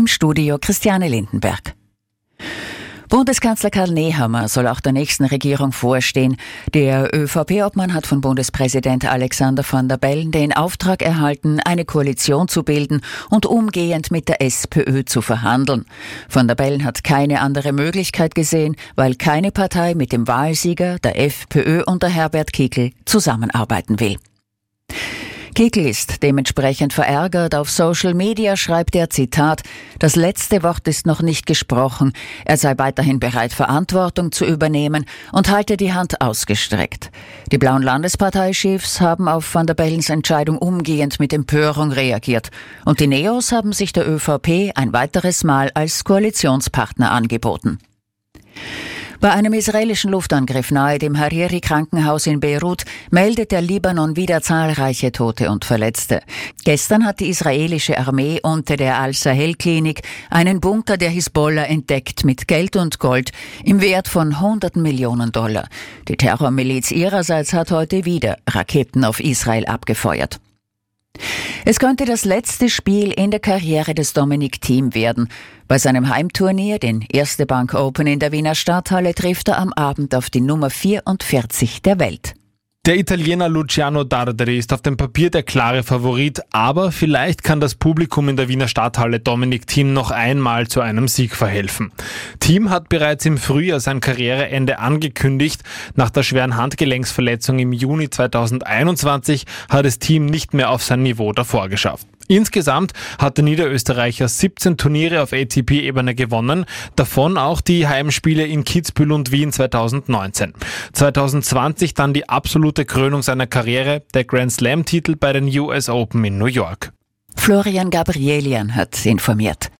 Studio Christiane Lindenberg. Bundeskanzler Karl Nehammer soll auch der nächsten Regierung vorstehen. Der ÖVP-Obmann hat von Bundespräsident Alexander Van der Bellen den Auftrag erhalten, eine Koalition zu bilden und umgehend mit der SPÖ zu verhandeln. Van der Bellen hat keine andere Möglichkeit gesehen, weil keine Partei mit dem Wahlsieger, der FPÖ unter Herbert Kickl, zusammenarbeiten will. Kickl ist dementsprechend verärgert. Auf Social Media schreibt er, Zitat, das letzte Wort ist noch nicht gesprochen. Er sei weiterhin bereit, Verantwortung zu übernehmen und halte die Hand ausgestreckt. Die blauen Landesparteichefs haben auf Van der Bellens Entscheidung umgehend mit Empörung reagiert. Und die Neos haben sich der ÖVP ein weiteres Mal als Koalitionspartner angeboten. Bei einem israelischen Luftangriff nahe dem Hariri-Krankenhaus in Beirut meldet der Libanon wieder zahlreiche Tote und Verletzte. Gestern hat die israelische Armee unter der Al-Sahel-Klinik einen Bunker der Hisbollah entdeckt mit Geld und Gold im Wert von Hunderten Millionen $. Die Terrormiliz ihrerseits hat heute wieder Raketen auf Israel abgefeuert. Es könnte das letzte Spiel in der Karriere des Dominic Thiem werden. Bei seinem Heimturnier, den Erste Bank Open in der Wiener Stadthalle, trifft er am Abend auf die Nummer 44 der Welt. Der Italiener Luciano Darderi ist auf dem Papier der klare Favorit, aber vielleicht kann das Publikum in der Wiener Stadthalle Dominic Thiem noch einmal zu einem Sieg verhelfen. Thiem hat bereits im Frühjahr sein Karriereende angekündigt. Nach der schweren Handgelenksverletzung im Juni 2021 hat es Thiem nicht mehr auf sein Niveau davor geschafft. Insgesamt hat der Niederösterreicher 17 Turniere auf ATP-Ebene gewonnen, davon auch die Heimspiele in Kitzbühel und Wien 2019. 2020 dann die absolute Krönung seiner Karriere, der Grand Slam-Titel bei den US Open in New York. Florian Gabrielian hat informiert.